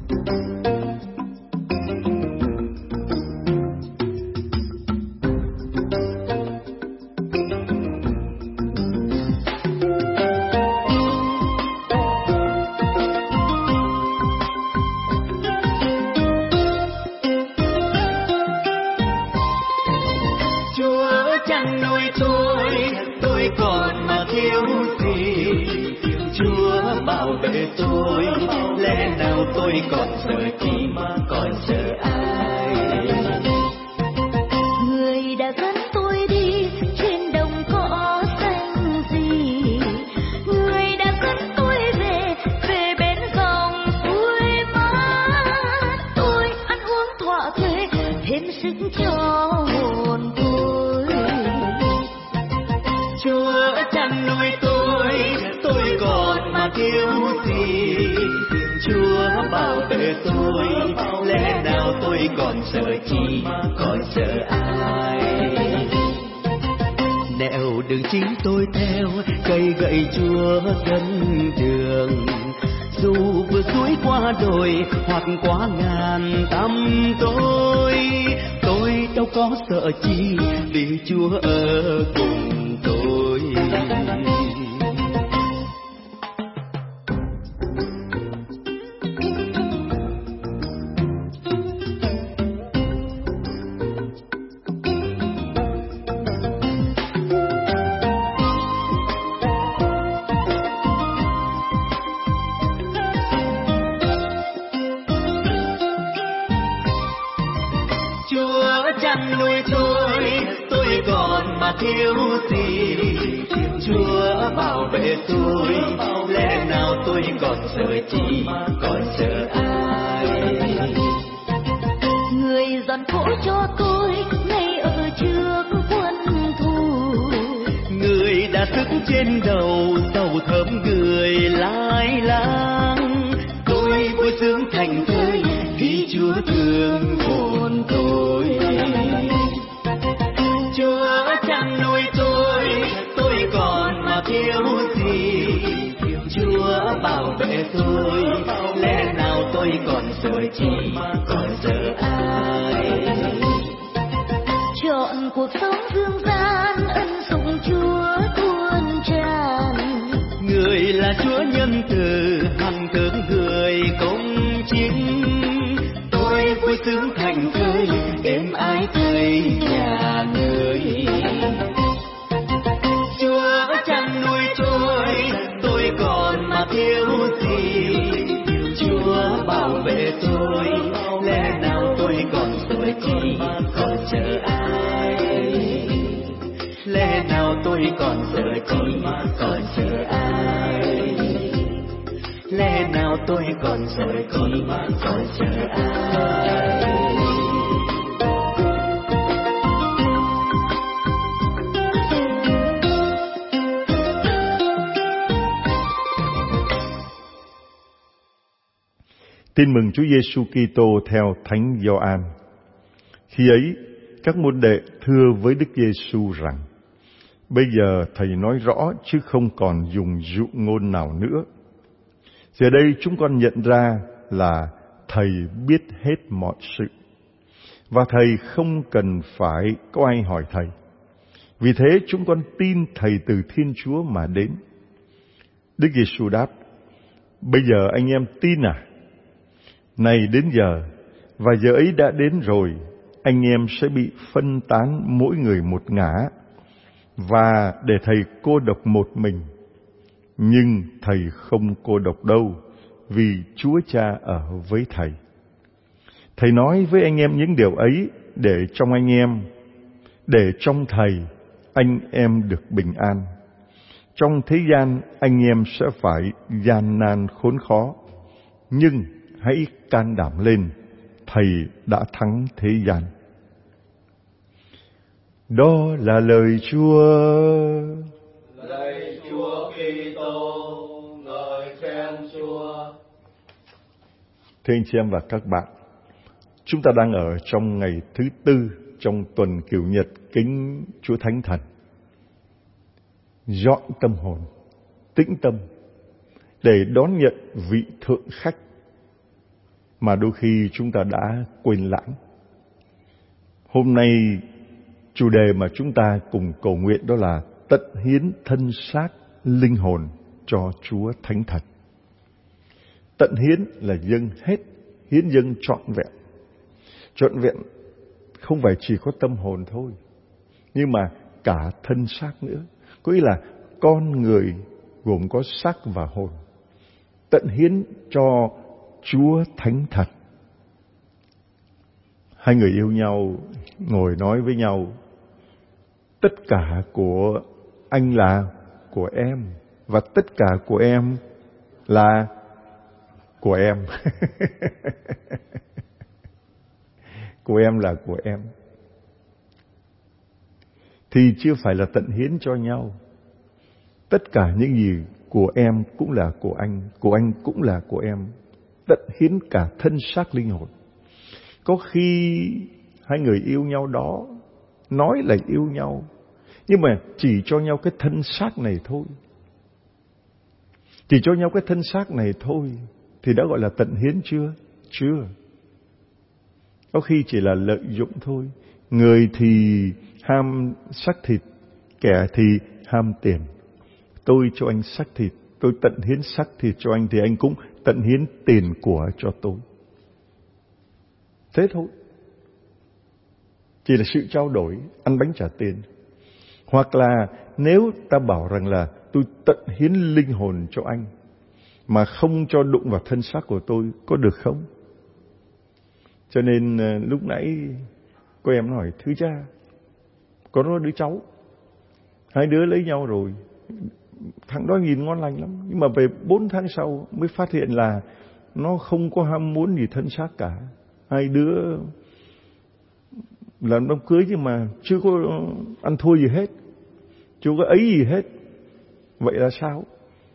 Tin mừng Chúa Giêsu Kitô theo Thánh Gioan. Khi ấy, các môn đệ thưa với Đức Giêsu rằng: Bây giờ Thầy nói rõ chứ không còn dùng dụ ngôn nào nữa. Giờ đây chúng con nhận ra là Thầy biết hết mọi sự, và Thầy không cần phải có ai hỏi Thầy. Vì thế chúng con tin Thầy từ Thiên Chúa mà đến. Đức Giêsu đáp: Bây giờ anh em tin à? Này đến giờ, và giờ ấy đã đến rồi, anh em sẽ bị phân tán mỗi người một ngả, và để Thầy cô độc một mình. Nhưng Thầy không cô độc đâu, vì Chúa Cha ở với Thầy. Thầy nói với anh em những điều ấy để trong Thầy anh em được bình an. Trong thế gian anh em sẽ phải gian nan khốn khó, nhưng hãy can đảm lên, Thầy đã thắng thế gian. Đó là lời Chúa. Lạy Chúa Kitô, ngợi khen Chúa. Thưa anh chị em và các bạn, chúng ta đang ở trong ngày thứ tư trong tuần Cửu Nhật kính Chúa Thánh Thần. Dọn tâm hồn, tĩnh tâm để đón nhận vị thượng khách mà đôi khi chúng ta đã quên lãng. Hôm nay chủ đề mà chúng ta cùng cầu nguyện đó là tận hiến thân xác linh hồn cho Chúa Thánh Thần. Tận hiến là dâng hết, hiến dâng trọn vẹn. Trọn vẹn không phải chỉ có tâm hồn thôi, nhưng mà cả thân xác nữa. Có nghĩa là con người gồm có xác và hồn. Tận hiến cho Chúa Thánh Thần. Hai người yêu nhau ngồi nói với nhau, tất cả của anh là của em, và tất cả của em là của em. Của em là của em. Thì chưa phải là tận hiến cho nhau. Tất cả những gì của em cũng là của anh cũng là của em. Tận hiến cả thân xác linh hồn. Có khi hai người yêu nhau đó nói là yêu nhau, nhưng mà chỉ cho nhau cái thân xác này thôi. Chỉ cho nhau cái thân xác này thôi thì đã gọi là tận hiến chưa? Chưa. Có khi chỉ là lợi dụng thôi. Người thì ham xác thịt, kẻ thì ham tiền. Tôi cho anh xác thịt, tôi tận hiến xác thịt cho anh, thì anh cũng tận hiến tiền của cho tôi. Thế thôi. Chỉ là sự trao đổi, ăn bánh trả tiền. Hoặc là nếu ta bảo rằng là tôi tận hiến linh hồn cho anh, mà không cho đụng vào thân xác của tôi, có được không? Cho nên lúc nãy cô em hỏi, thưa cha, có đứa cháu, hai đứa lấy nhau rồi, thằng đó nhìn ngon lành lắm, nhưng mà về 4 tháng sau mới phát hiện là nó không có ham muốn gì thân xác cả. Hai đứa làm đám cưới nhưng mà chưa có ăn thua gì hết, chưa có ấy gì hết. Vậy là sao?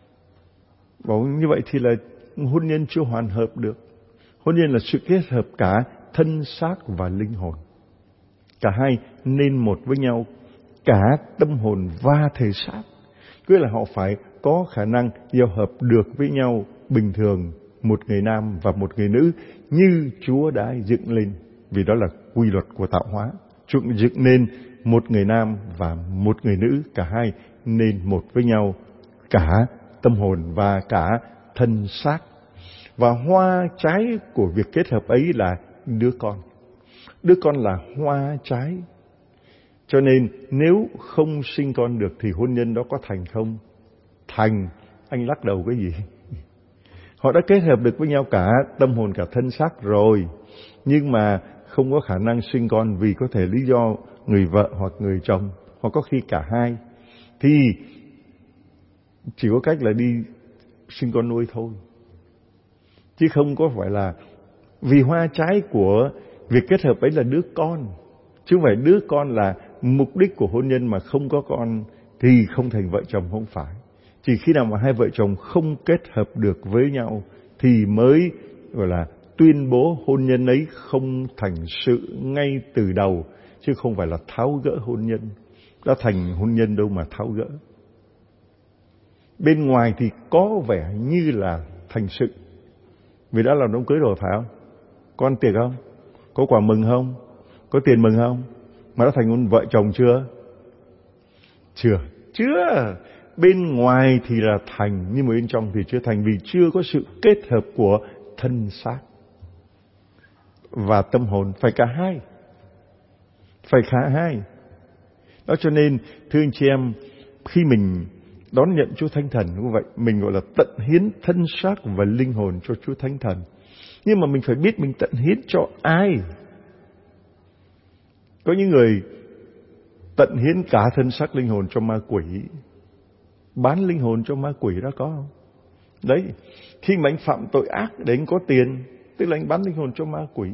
Bảo như vậy thì là hôn nhân chưa hoàn hợp được. Hôn nhân là sự kết hợp cả thân xác và linh hồn. Cả hai nên một với nhau, cả tâm hồn và thể xác. Cứ là họ phải có khả năng giao hợp được với nhau bình thường, một người nam và một người nữ, như Chúa đã dựng lên. Vì đó là quy luật của tạo hóa. Chúa dựng nên một người nam và một người nữ, cả hai nên một với nhau, cả tâm hồn và cả thân xác. Và hoa trái của việc kết hợp ấy là đứa con. Đứa con là hoa trái. Cho nên nếu không sinh con được thì hôn nhân đó có thành không? Thành. Anh lắc đầu cái gì? Họ đã kết hợp được với nhau cả tâm hồn cả thân xác rồi, nhưng mà không có khả năng sinh con vì có thể lý do người vợ hoặc người chồng, hoặc có khi cả hai, thì chỉ có cách là đi sinh con nuôi thôi. Chứ không có phải là vì hoa trái của việc kết hợp ấy là đứa con, chứ không phải đứa con là mục đích của hôn nhân. Mà không có con thì không thành vợ chồng, không phải. Chỉ khi nào mà hai vợ chồng không kết hợp được với nhau thì mới gọi là tuyên bố hôn nhân ấy không thành sự ngay từ đầu, chứ không phải là tháo gỡ hôn nhân. Đã thành hôn nhân đâu mà tháo gỡ. Bên ngoài thì có vẻ như là thành sự, vì đã làm đám cưới rồi, phải không? Có ăn tiệc không? Có quà mừng không? Có tiền mừng không? Mà đã thành hôn vợ chồng chưa? Chưa. Bên ngoài thì là thành, nhưng mà bên trong thì chưa thành, vì chưa có sự kết hợp của thân xác và tâm hồn. Phải cả hai. Phải cả hai. Đó, cho nên thưa anh chị em, khi mình đón nhận Chúa Thánh Thần như vậy, mình gọi là tận hiến thân xác và linh hồn cho Chúa Thánh Thần. Nhưng mà mình phải biết mình tận hiến cho ai. Có những người tận hiến cả thân xác linh hồn cho ma quỷ, bán linh hồn cho ma quỷ, đó có không? Đấy, khi mà anh phạm tội ác để anh có tiền, tức là anh bán linh hồn cho ma quỷ.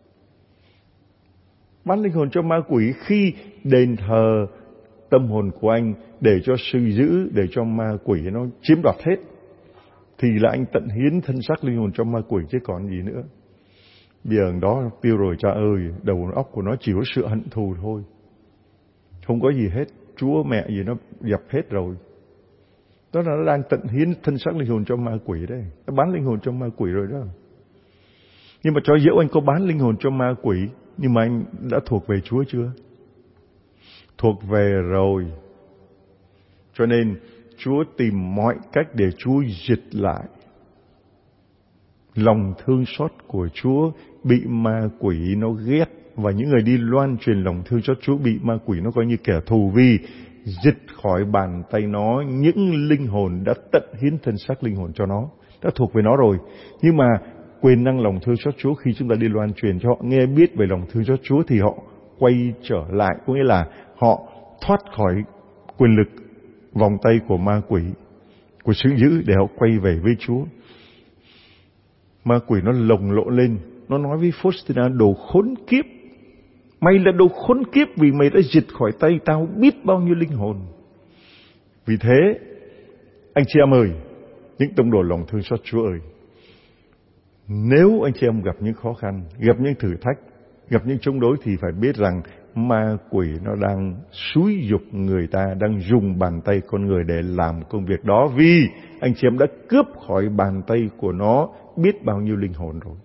Bán linh hồn cho ma quỷ khi đền thờ tâm hồn của anh để cho sư giữ, để cho ma quỷ nó chiếm đoạt hết, thì là anh tận hiến thân xác linh hồn cho ma quỷ chứ còn gì nữa. Bây giờ đó tiêu rồi cha ơi, đầu óc của nó chỉ có sự hận thù thôi, không có gì hết, chúa mẹ gì nó dập hết rồi. Đó là nó đang tận hiến thân xác linh hồn cho ma quỷ đấy, nó bán linh hồn cho ma quỷ rồi đó. Nhưng mà cho dẫu anh có bán linh hồn cho ma quỷ, nhưng mà anh đã thuộc về Chúa chưa? Thuộc về rồi. Cho nên Chúa tìm mọi cách để Chúa diệt lại. Lòng thương xót của Chúa bị ma quỷ nó ghét, và những người đi loan truyền lòng thương xót Chúa bị ma quỷ nó coi như kẻ thù, vì diệt khỏi bàn tay nó những linh hồn đã tận hiến thân xác linh hồn cho nó, đã thuộc về nó rồi. Nhưng mà quyền năng lòng thương xót Chúa, khi chúng ta đi loan truyền cho họ nghe biết về lòng thương xót Chúa, thì họ quay trở lại, có nghĩa là họ thoát khỏi quyền lực vòng tay của ma quỷ, của sự dữ, để họ quay về với Chúa. Ma quỷ nó lồng lộn lên, nó nói với Faustina: đồ khốn kiếp, mày là đồ khốn kiếp, vì mày đã diệt khỏi tay tao biết bao nhiêu linh hồn. Vì thế, anh chị em ơi, những tông đồ lòng thương xót Chúa ơi, nếu anh chị em gặp những khó khăn, gặp những thử thách, gặp những chống đối, thì phải biết rằng ma quỷ nó đang xúi giục người ta, đang dùng bàn tay con người để làm công việc đó, vì anh chị em đã cướp khỏi bàn tay của nó biết bao nhiêu linh hồn rồi.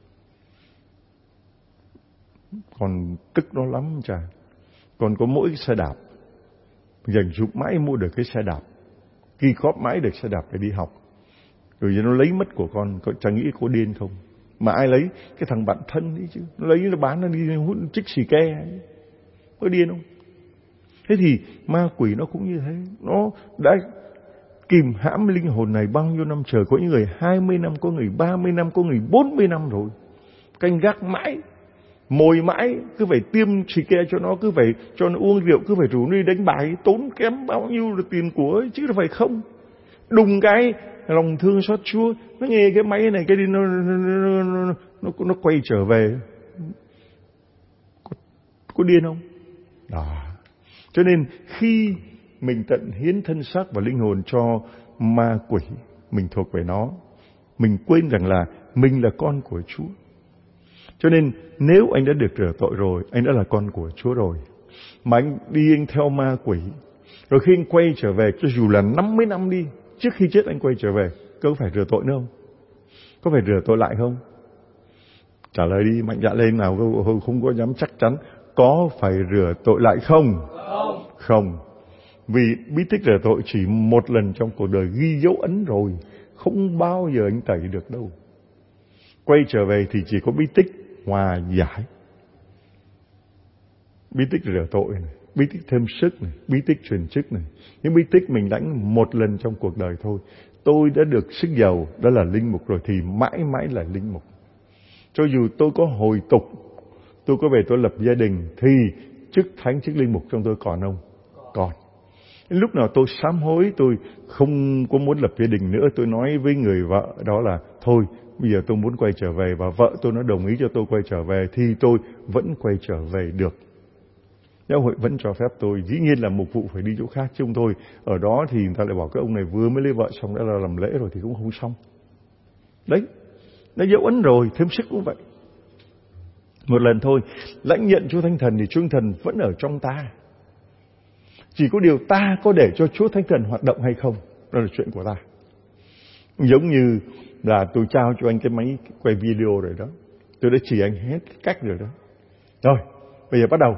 Còn tức nó lắm chà. Còn có mỗi cái xe đạp, dành dụm mãi mua được cái xe đạp, ghi góp mãi được xe đạp để đi học, rồi nó lấy mất của con chẳng nghĩ có điên không? Mà ai lấy? Cái thằng bạn thân ấy chứ. Nó lấy nó bán, nó đi hút chích xì ke, có điên không? Thế thì ma quỷ nó cũng như thế. Nó đã kìm hãm linh hồn này bao nhiêu năm trời. Có những người 20 năm, có người 30 năm, có người 40 năm rồi. Canh gác mãi, mồi mãi, cứ phải tiêm xì ke cho nó, cứ phải cho nó uống rượu, cứ phải rủ nó đi đánh bài, tốn kém bao nhiêu là tiền của ấy, chứ đâu phải không. Đùng cái lòng thương xót Chúa, nó nghe cái máy này cái đi nó quay trở về. Có điên không? Đó. Cho nên khi mình tận hiến thân xác và linh hồn cho ma quỷ, mình thuộc về nó, mình quên rằng là mình là con của Chúa. Cho nên nếu anh đã được rửa tội rồi, anh đã là con của Chúa rồi, mà anh đi anh theo ma quỷ, rồi khi anh quay trở về, cho dù là 50 năm đi, trước khi chết anh quay trở về, có phải rửa tội nữa không? Có phải rửa tội lại không? Trả lời đi, mạnh dạn lên nào, không có dám chắc chắn. Có phải rửa tội lại không? Không. Vì bí tích rửa tội chỉ một lần trong cuộc đời ghi dấu ấn rồi, không bao giờ anh tẩy được đâu. Quay trở về thì chỉ có bí tích hòa giải, bí tích rửa tội này, bí tích thêm sức này, bí tích truyền chức này. Những bí tích mình đánh một lần trong cuộc đời thôi. Tôi đã được sức giàu, đó là linh mục rồi, thì mãi mãi là linh mục. Cho dù tôi có hồi tục, tôi có về tôi lập gia đình, thì chức thánh, chức linh mục trong tôi còn không? Còn. Lúc nào tôi sám hối, tôi không có muốn lập gia đình nữa, tôi nói với người vợ đó là thôi, bây giờ tôi muốn quay trở về, và vợ tôi nó đồng ý cho tôi quay trở về, thì tôi vẫn quay trở về được. Giáo hội vẫn cho phép tôi. Dĩ nhiên là mục vụ phải đi chỗ khác, chứ không thôi ở đó thì người ta lại bảo cái ông này vừa mới lấy vợ xong đã là làm lễ rồi, thì cũng không xong. Đấy, nó dấu ấn rồi. Thêm sức cũng vậy. Một lần thôi, lãnh nhận Chúa Thánh Thần thì Chúa Thánh Thần vẫn ở trong ta. Chỉ có điều ta có để cho Chúa Thánh Thần hoạt động hay không, đó là chuyện của ta. Giống như là tôi trao cho anh cái máy quay video rồi đó, tôi đã chỉ anh hết cách rồi đó. Rồi, bây giờ bắt đầu.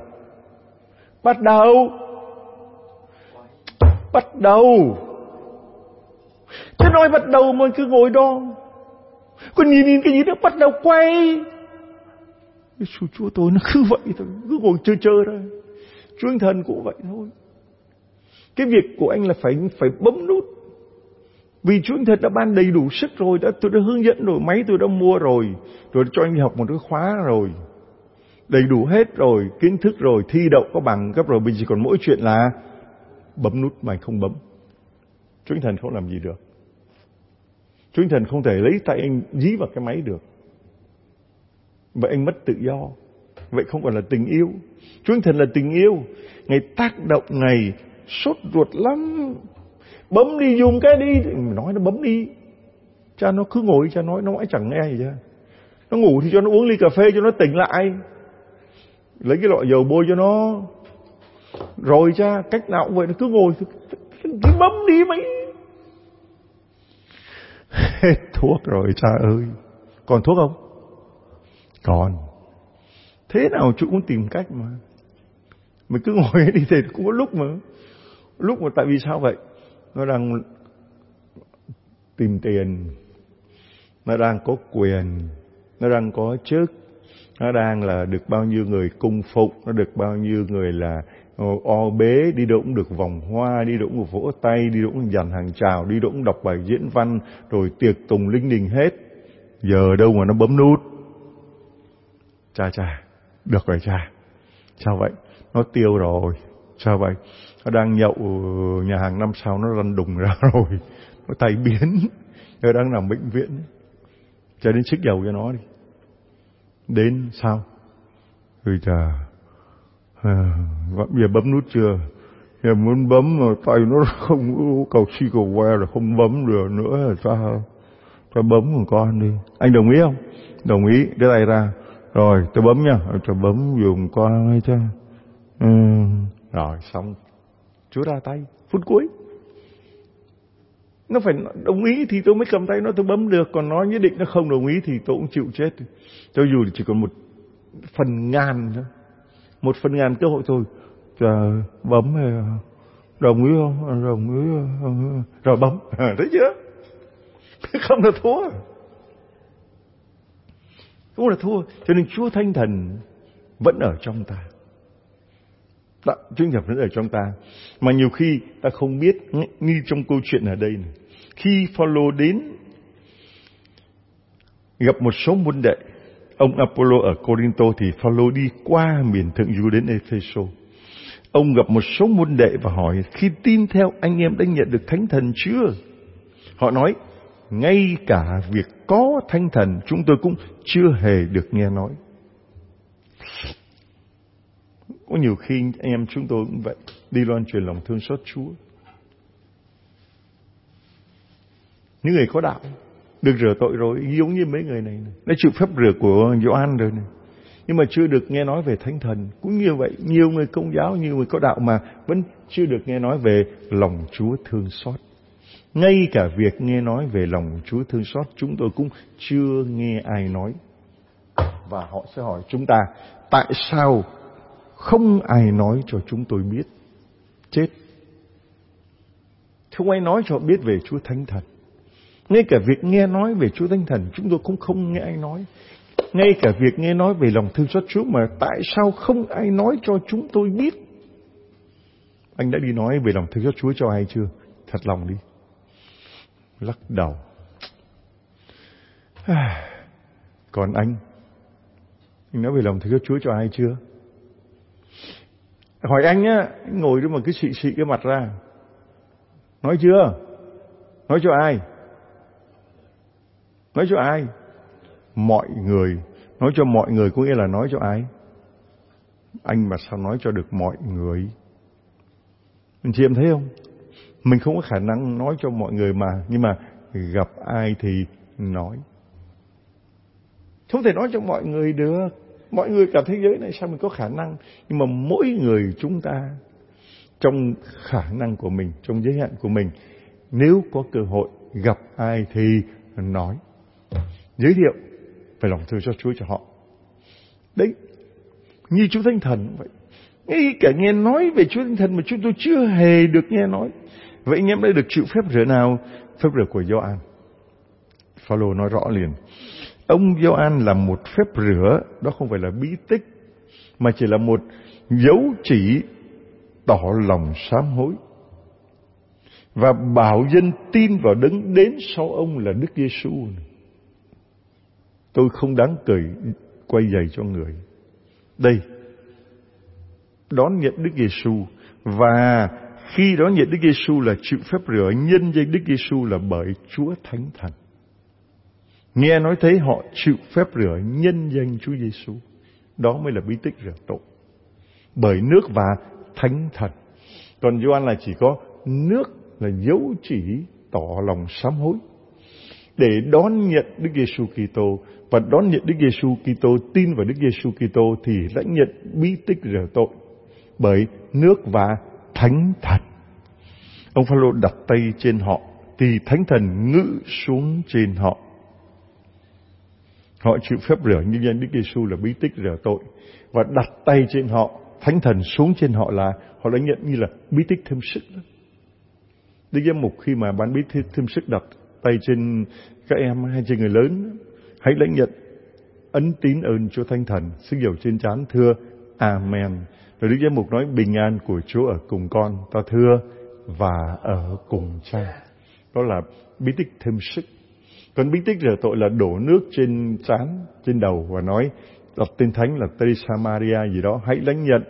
Chứ nói bắt đầu mà cứ ngồi đó, còn nhìn cái gì đó bắt đầu quay. Chúa tôi nó cứ vậy thôi, cứ ngồi chơi thôi. Chúa Thánh Thần cũng vậy thôi. Cái việc của anh là phải bấm nút. Vì Chúa Thánh Thần đã ban đầy đủ sức rồi, tôi đã hướng dẫn rồi, máy tôi đã mua rồi cho anh đi học một cái khóa rồi, đầy đủ hết rồi, kiến thức rồi, thi đậu có bằng cấp rồi, bây giờ còn mỗi chuyện là bấm nút mà anh không bấm. Chúa Thánh Thần không làm gì được. Chúa Thánh Thần không thể lấy tay anh dí vào cái máy được. Vậy anh mất tự do. Vậy không còn là tình yêu. Chúa Thánh Thần là tình yêu. Ngài tác động, Ngài sốt ruột lắm. Bấm đi, dùng cái đi. Nói nó bấm đi. Cha nó cứ ngồi, cha nói nó mãi chẳng nghe gì chứ. Nó ngủ thì cho nó uống ly cà phê cho nó tỉnh lại. Lấy cái lọ dầu bôi cho nó. Rồi cha, cách nào cũng vậy, nó cứ ngồi, cứ bấm đi mấy. Hết thuốc rồi cha ơi. Còn thuốc không? Còn thế nào chú cũng tìm cách mà. Mình cứ ngồi đi thì cũng có lúc mà. Lúc mà tại vì sao vậy? Nó đang tìm tiền, nó đang có quyền, nó đang có chức, nó đang là được bao nhiêu người cung phục, nó được bao nhiêu người là o bế, đi đâu cũng được vòng hoa, đi đâu cũng được vỗ tay, đi đâu cũng dàn hàng chào, đi đâu cũng đọc bài diễn văn, rồi tiệc tùng linh đình hết. Giờ đâu mà nó bấm nút. Cha, được rồi cha. Sao vậy? Nó tiêu rồi. Sao vậy? Nó đang nhậu nhà hàng 5 sao, nó lăn đùng ra rồi. Nó tay biến. Nó đang nằm bệnh viện. Cha đến xích dầu cho nó đi. Đến sao? Ôi trời, giờ bấm nút chưa? Giờ muốn bấm mà tay nó không cầu si cầu que rồi không bấm được nữa là sao? Cho bấm một con đi. Anh đồng ý không? Đồng ý, đưa tay ra. Rồi, tôi bấm nha. Cho bấm dùng con ấy chứ. Rồi, xong. Chúa ra tay. Phút cuối. Nó phải đồng ý thì tôi mới cầm tay nó tôi bấm được. Còn nó nhất định nó không đồng ý thì tôi cũng chịu chết. Cho dù chỉ còn 1/1000 thôi. 1/1000 cơ hội thôi. Chờ bấm hay đồng ý không? Đồng ý không? Rồi bấm. Thấy chưa? Không là thua. Không là thua. Cho nên Chúa Thánh Thần vẫn ở trong ta. Chúa Thánh Thần vẫn ở trong ta. Mà nhiều khi ta không biết, như trong câu chuyện ở đây này. Khi Phaolô đến gặp một số môn đệ, ông Apollo ở Corinto thì Phaolô đi qua miền Thượng Du đến Epheso. Ông gặp một số môn đệ và hỏi: khi tin theo anh em đã nhận được Thánh Thần chưa? Họ nói: ngay cả việc có Thánh Thần chúng tôi cũng chưa hề được nghe nói. Có nhiều khi anh em chúng tôi cũng vậy, đi loan truyền lòng thương xót Chúa. Những người có đạo được rửa tội rồi, giống như mấy người này đã chịu phép rửa của Gioan rồi này, nhưng mà chưa được nghe nói về Thánh Thần. Cũng như vậy, nhiều người Công giáo, nhiều người có đạo mà vẫn chưa được nghe nói về lòng Chúa thương xót. Ngay cả việc nghe nói về lòng Chúa thương xót chúng tôi cũng chưa nghe ai nói. Và họ sẽ hỏi chúng ta: tại sao không ai nói cho chúng tôi biết? Chết. Không ai nói cho họ biết về Chúa Thánh Thần. Ngay cả việc nghe nói về Chúa Thánh Thần chúng tôi cũng không nghe ai nói. Ngay cả việc nghe nói về lòng thương xót Chúa mà tại sao không ai nói cho chúng tôi biết? Anh đã đi nói về lòng thương xót Chúa cho ai chưa? Thật lòng đi. Lắc đầu. Còn anh nói về lòng thương xót Chúa cho ai chưa? Hỏi anh á, ngồi đó mà cứ xị cái mặt ra. Nói chưa? Nói cho ai? Nói cho ai? Mọi người. Nói cho mọi người có nghĩa là nói cho ai? Anh mà sao nói cho được mọi người? Anh chị em thấy không? Mình không có khả năng nói cho mọi người mà, nhưng mà gặp ai thì nói. Không thể nói cho mọi người được. Mọi người cả thế giới này sao mình có khả năng? Nhưng mà mỗi người chúng ta trong khả năng của mình, trong giới hạn của mình, nếu có cơ hội gặp ai thì nói. Giới thiệu về lòng thương xót Chúa cho họ. Đấy, như Chúa Thánh Thần vậy. Ngay cả nghe nói về Chúa Thánh Thần mà chúng tôi chưa hề được nghe nói. Vậy anh em đã được chịu phép rửa nào? Phép rửa của Gioan. Phaolô nói rõ liền. Ông Gioan là một phép rửa, đó không phải là bí tích, mà chỉ là một dấu chỉ tỏ lòng sám hối và bảo dân tin vào Đấng đến sau ông là Đức Giêsu. Tôi không đáng cười quay giày cho người. Đây, đón nhận Đức Giêsu, và khi đón nhận Đức Giêsu là chịu phép rửa nhân danh Đức Giêsu là bởi Chúa Thánh Thần. Nghe nói thấy họ chịu phép rửa nhân danh Chúa Giêsu, đó mới là bí tích rửa tội, bởi nước và Thánh Thần. Còn Gioan là chỉ có nước là dấu chỉ tỏ lòng sám hối. Để đón nhận Đức Giêsu Kitô và đón nhận Đức Giêsu Kitô, tin vào Đức Giêsu Kitô thì lãnh nhận bí tích rửa tội bởi nước và Thánh Thần. Ông Phaolô đặt tay trên họ thì Thánh Thần ngự xuống trên họ. Họ chịu phép rửa như danh Đức Giêsu là bí tích rửa tội, và đặt tay trên họ, Thánh Thần xuống trên họ là họ đã nhận như là bí tích thêm sức đó. Đức Giám mục khi mà ban bí tích thêm sức đặt tay trên các em hay trên người lớn, hãy lãnh nhận ấn tín ơn Chúa Thánh Thần, sức dầu trên trán thưa Amen. Rồi Đức Giám mục nói bình an của Chúa ở cùng con, ta thưa và ở cùng cha. Đó là bí tích thêm sức. Còn bí tích rửa tội là đổ nước trên trán, trên đầu và nói đặt tên thánh là Teresa Maria gì đó, hãy lãnh nhận.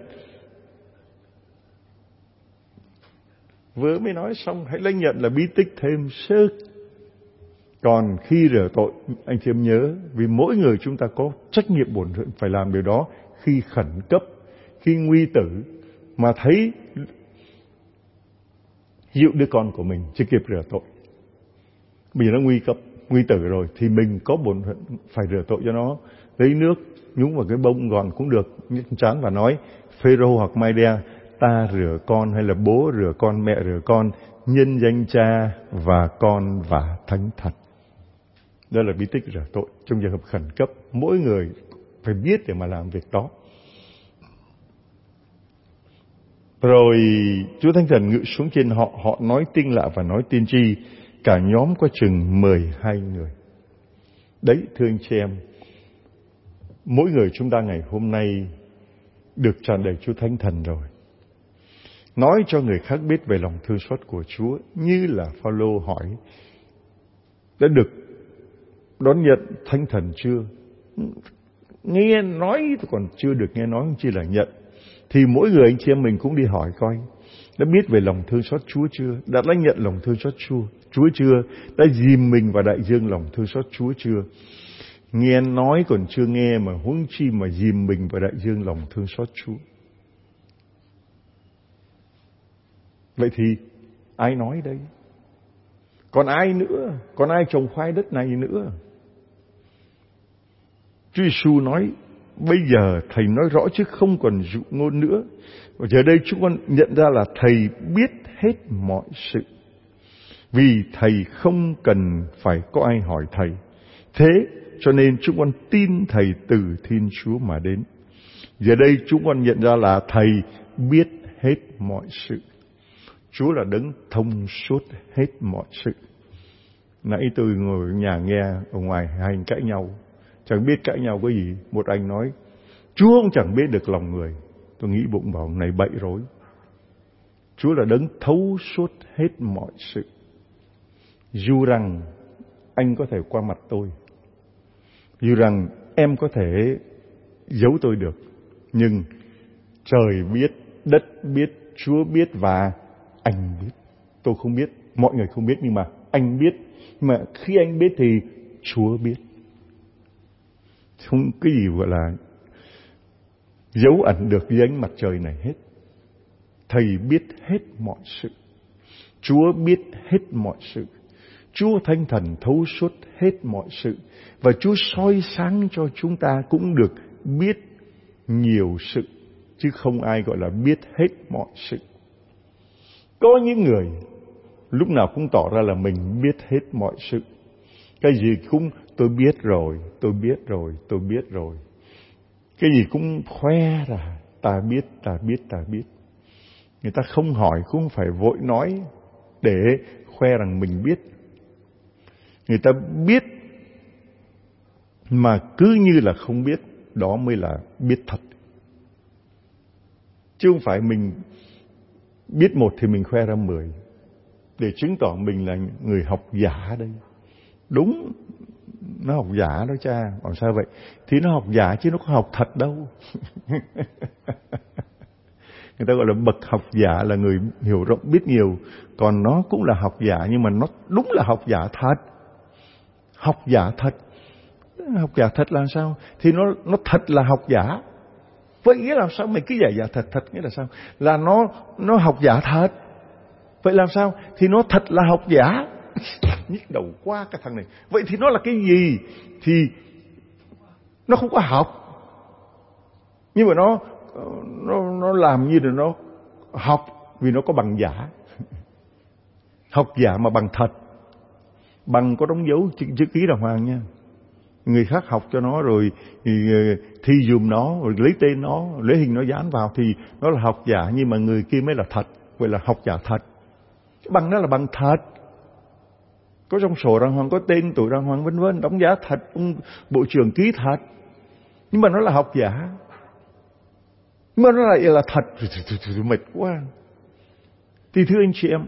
Vừa mới nói xong, hãy lãnh nhận là bí tích thêm sức. Còn khi rửa tội, anh chị em nhớ, vì mỗi người chúng ta có trách nhiệm bổn phận phải làm điều đó khi khẩn cấp, khi nguy tử, mà thấy dịu đứa con của mình chưa kịp rửa tội. Vì nó nguy cấp, nguy tử rồi, thì mình có bổn phận phải rửa tội cho nó. Lấy nước nhúng vào cái bông gòn cũng được, nhấc trán và nói Phêrô hoặc Mai-đe, ta rửa con, hay là bố rửa con, mẹ rửa con, nhân danh Cha và Con và Thánh Thần. Đó là bí tích rửa tội trong trường hợp khẩn cấp. Mỗi người phải biết để mà làm việc đó. Rồi Chúa Thánh Thần ngự xuống trên họ, họ nói tiếng lạ và nói tiên tri. Cả nhóm có chừng 12 người. Đấy, thưa anh chị em, mỗi người chúng ta ngày hôm nay được tràn đầy Chúa Thánh Thần rồi. Nói cho người khác biết về lòng thương xót của Chúa, như là Phao-lô hỏi đã được đón nhận Thánh Thần chưa? Nghe nói còn chưa được nghe nói, không chỉ là nhận. Thì mỗi người anh chị em mình cũng đi hỏi coi, đã biết về lòng thương xót Chúa chưa? Đã lãnh nhận lòng thương xót Chúa chưa? Đã dìm mình vào đại dương lòng thương xót Chúa chưa? Nghe nói còn chưa nghe, mà huống chi mà dìm mình vào đại dương lòng thương xót Chúa. Vậy thì ai nói đây? Còn ai nữa? Còn ai trồng khoai đất này nữa? Chúa Giêsu nói, bây giờ Thầy nói rõ chứ không còn dụ ngôn nữa. Và giờ đây chúng con nhận ra là Thầy biết hết mọi sự. Vì Thầy không cần phải có ai hỏi Thầy. Thế cho nên chúng con tin Thầy từ Thiên Chúa mà đến. Giờ đây chúng con nhận ra là Thầy biết hết mọi sự. Chúa là đấng thông suốt hết mọi sự. Nãy tôi ngồi ở nhà nghe ở ngoài hai anh cãi nhau. Chẳng biết cãi nhau cái gì. Một anh nói Chúa cũng chẳng biết được lòng người. Tôi nghĩ bụng bảo này bậy rối. Chúa là đấng thấu suốt hết mọi sự. Dù rằng anh có thể qua mặt tôi, dù rằng em có thể giấu tôi được, nhưng trời biết, đất biết, Chúa biết và anh biết. Tôi không biết, mọi người không biết, nhưng mà anh biết. Nhưng mà khi anh biết thì Chúa biết. Không cái gì gọi là giấu ẩn được dưới ánh mặt trời này hết. Thầy biết hết mọi sự. Chúa biết hết mọi sự. Chúa Thánh Thần thấu suốt hết mọi sự. Và Chúa soi sáng cho chúng ta cũng được biết nhiều sự. Chứ không ai gọi là biết hết mọi sự. Có những người lúc nào cũng tỏ ra là mình biết hết mọi sự. Cái gì cũng tôi biết rồi, tôi biết rồi, tôi biết rồi. Cái gì cũng khoe ra, ta biết, ta biết, ta biết. Người ta không hỏi, cũng phải vội nói để khoe rằng mình biết. Người ta biết mà cứ như là không biết, đó mới là biết thật. Chứ không phải mình biết một thì mình khoe ra 10 để chứng tỏ mình là người học giả đây. Đúng, nó học giả đó cha. Còn sao vậy? Thì nó học giả chứ nó có học thật đâu. Người ta gọi là bậc học giả là người hiểu rộng biết nhiều. Còn nó cũng là học giả, nhưng mà nó đúng là học giả thật. Học giả thật. Học giả thật là sao? Thì nó thật là học giả. Vậy nghĩa là sao? Mày cứ giả thật. Thật nghĩa là sao? Là nó học giả thật. Vậy làm sao? Thì nó thật là học giả. Nhức đầu quá cái thằng này. Vậy thì nó là cái gì? Thì nó không có học. Nhưng mà nó làm như là nó học vì nó có bằng giả. Học giả mà bằng thật. Bằng có đóng dấu chữ ký đàng hoàng nha. người khác học cho nó rồi thì thi dùm nó, rồi lấy tên nó, lấy hình nó dán vào thì nó là học giả, nhưng mà người kia mới là thật, vậy là học giả thật. Cái bằng đó là bằng thật, có trong sổ đàng hoàng, có tên tuổi đàng hoàng, vân vân, đóng giá thật, ông bộ trưởng ký thật, nhưng mà nó là học giả, nhưng mà nó lại là thật. Mệt quá. Thì thưa anh chị em,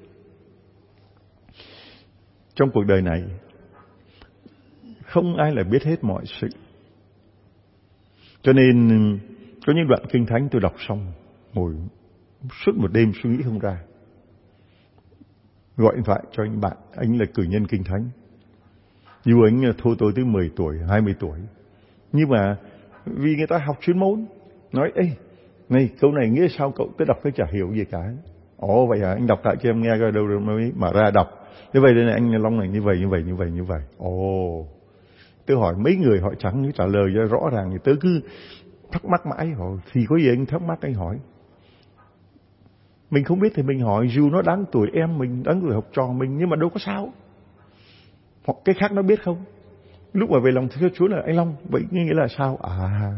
trong cuộc đời này không ai là biết hết mọi sự. Cho nên có những đoạn kinh thánh tôi đọc xong ngồi suốt một đêm suy nghĩ không ra, gọi điện thoại cho anh bạn, anh là cử nhân kinh thánh, dù anh thua tôi tới 10 tuổi 20 tuổi, nhưng mà vì người ta học chuyên môn, nói ê này câu này nghĩa sao cậu, tôi đọc tôi chả hiểu gì cả. Ồ vậy hả, anh đọc lại cho em nghe coi đâu rồi mới mở ra đọc. Thế vậy đây này anh Long này, như vậy. Ồ, tôi hỏi mấy người họ chẳng trả lời cho rõ ràng, thì tớ cứ thắc mắc mãi. Thì có gì anh thắc mắc anh hỏi. Mình không biết thì mình hỏi, dù nó đáng tuổi em mình, đáng tuổi học trò mình, nhưng mà đâu có sao. Hoặc cái khác nó biết không? Lúc mà về lòng thưa Chúa là anh Long, vậy nghĩa là sao? À,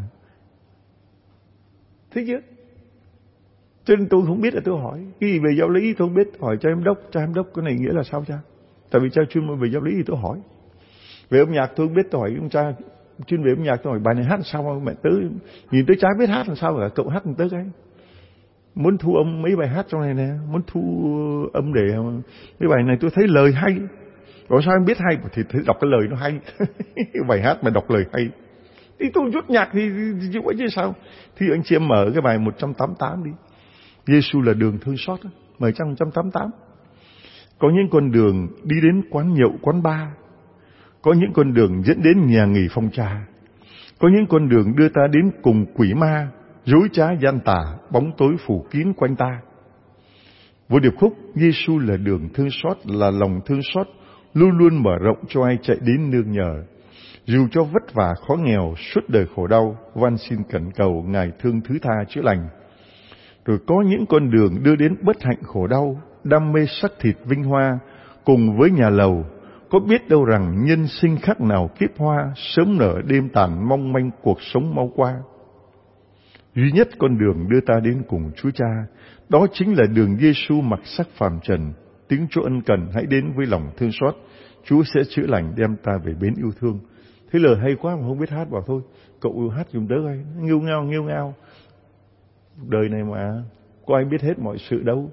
thế chứ. Cho nên tôi không biết là tôi hỏi. Cái gì về giáo lý tôi không biết, hỏi cha giám đốc cái này nghĩa là sao cha? Tại vì cha chuyên môn về giáo lý thì tôi hỏi. Về âm nhạc tôi không biết, tôi hỏi ông cha chuyên về âm nhạc, tôi hỏi bài này hát sao mẹ tớ nhìn tôi chả biết hát làm sao cả, cậu hát làm tớ cái. Muốn thu âm mấy bài hát trong này nè, muốn thu âm để mấy bài này tôi thấy lời hay. Rồi sao em biết hay? Thì thấy đọc cái lời nó hay. Bài hát mà đọc lời hay. Thì tôi rút nhạc thì chịu vậy chứ sao? Thì anh chị em mở cái bài 188 đi. Giê-xu là đường thương xót, mời trang 188. Có những con đường đi đến quán nhậu, quán bar. Có những con đường dẫn đến nhà nghỉ phòng trà. Có những con đường đưa ta đến cùng quỷ ma, dối trá gian tà, bóng tối phủ kín quanh ta. Vô điệp khúc, Giê-xu là đường thương xót, là lòng thương xót, luôn luôn mở rộng cho ai chạy đến nương nhờ. Dù cho vất vả khó nghèo, suốt đời khổ đau, van xin khẩn cầu Ngài thương thứ tha chữa lành. Rồi có những con đường đưa đến bất hạnh khổ đau, đam mê sắc thịt vinh hoa, cùng với nhà lầu. Có biết đâu rằng nhân sinh khác nào kiếp hoa, sớm nở đêm tàn, mong manh cuộc sống mau qua. Duy nhất con đường đưa ta đến cùng Chúa Cha, đó chính là đường Giê-xu mặc sắc phàm trần. Tiếng Chúa ân cần hãy đến với lòng thương xót, Chúa sẽ chữa lành đem ta về bến yêu thương. Thế lời hay quá mà không biết hát, bảo thôi cậu hát giùm tớ coi. Nghêu ngao. Đời này mà có ai biết hết mọi sự đâu.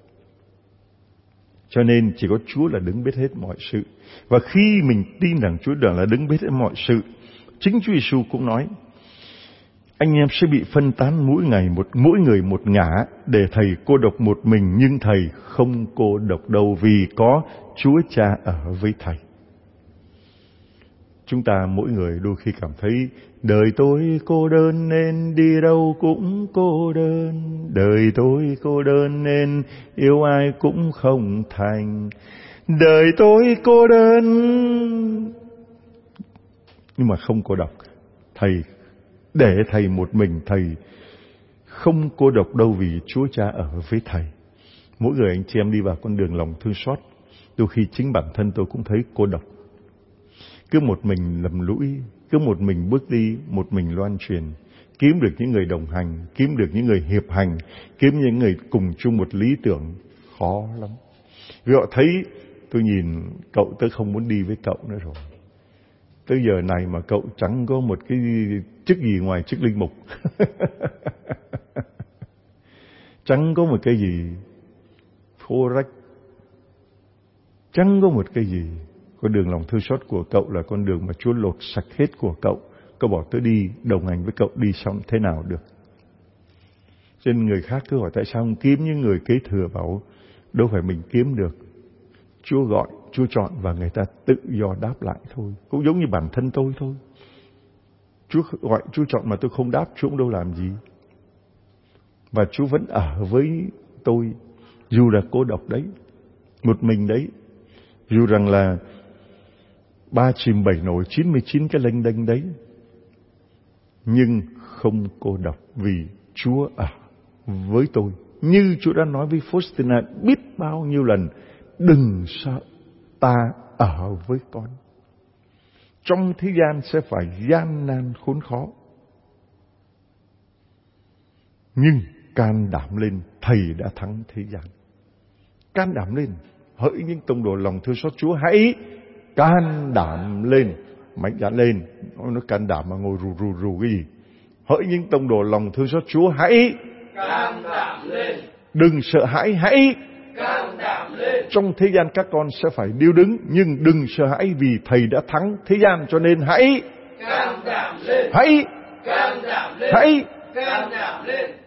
Cho nên chỉ có Chúa là đứng biết hết mọi sự. Và khi mình tin rằng Chúa là đứng biết hết mọi sự, chính Chúa Giêsu cũng nói, anh em sẽ bị phân tán mỗi người một ngả, để thầy cô độc một mình, nhưng thầy không cô độc đâu, vì có Chúa Cha ở với thầy. Chúng ta mỗi người đôi khi cảm thấy đời tôi cô đơn nên đi đâu cũng cô đơn. Đời tôi cô đơn nên yêu ai cũng không thành. Đời tôi cô đơn. Nhưng mà không cô độc. Thầy, để thầy một mình, thầy không cô độc đâu, vì Chúa Cha ở với thầy. Mỗi người anh chị em đi vào con đường lòng thương xót, đôi khi chính bản thân tôi cũng thấy cô độc. Cứ một mình lầm lũi, cứ một mình bước đi, một mình loan truyền. Kiếm được những người đồng hành, kiếm được những người hiệp hành, kiếm những người cùng chung một lý tưởng, khó lắm. Vì họ thấy tôi nhìn cậu, tôi không muốn đi với cậu nữa rồi. Tới giờ này mà cậu chẳng có một cái chức gì ngoài chức linh mục. Chẳng có một cái gì phô rách, chẳng có một cái gì. Con đường lòng thương xót của cậu là con đường mà Chúa lột sạch hết của cậu. Cậu bảo tôi đi đồng hành với cậu, đi xong thế nào được. Cho nên người khác cứ hỏi tại sao không kiếm những người kế thừa, bảo đâu phải mình kiếm được. Chúa gọi, Chúa chọn và người ta tự do đáp lại thôi. Cũng giống như bản thân tôi thôi. Chúa gọi, Chúa chọn mà tôi không đáp, Chúa cũng đâu làm gì. Và Chúa vẫn ở với tôi, dù là cô độc đấy, một mình đấy. Dù rằng là 3 chìm 7 nổi 99 cái lênh đênh đấy, nhưng không cô độc, vì Chúa ở với tôi. Như Chúa đã nói với Faustina biết bao nhiêu lần, đừng sợ, ta ở với con. Trong thế gian sẽ phải gian nan khốn khó. Nhưng can đảm lên, Thầy đã thắng thế gian. Can đảm lên. Hỡi những tông đồ lòng thương xót Chúa, hãy can đảm lên. Mạnh dạn lên. Nó can đảm mà ngồi rù cái gì? Hỡi những tông đồ lòng thương xót Chúa, hãy can đảm lên. Đừng sợ hãi, hãy can đảm lên. Trong thế gian các con sẽ phải điêu đứng, nhưng đừng sợ hãi vì Thầy đã thắng thế gian, cho nên hãy can đảm lên. Hãy can đảm lên. Hãy can đảm lên.